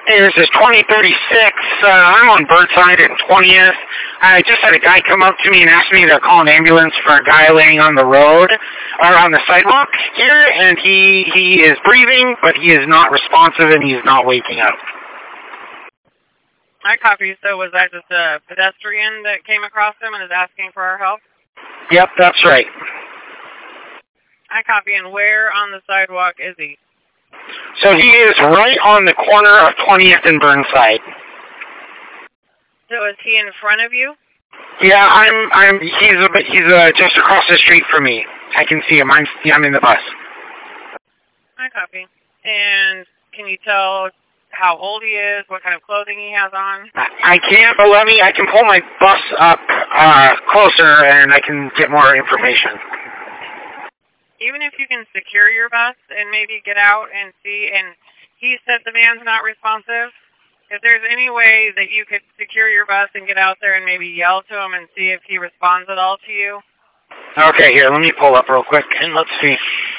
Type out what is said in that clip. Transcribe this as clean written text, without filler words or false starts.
Hey, this is 2036. I'm on Burnside at 20th. I just had a guy come up to me and ask me to call an ambulance for a guy laying on the road, or on the sidewalk here, and he is breathing, but he is not responsive and he's not waking up. I copy. So was that just a pedestrian that came across him and is asking for our help? Yep, that's right. I copy. And where on the sidewalk is he? So he is right on the corner of 20th and Burnside. So is he in front of you? Yeah, he's just across the street from me. I can see him. I'm in the bus. I copy. And can you tell how old he is, what kind of clothing he has on? I can't, but I can pull my bus up closer and I can get more information. Even if you can secure your bus and maybe get out and see, and he said the man's not responsive, if there's any way that you could secure your bus and get out there and maybe yell to him and see if he responds at all to you. Okay, here, let me pull up real quick and let's see.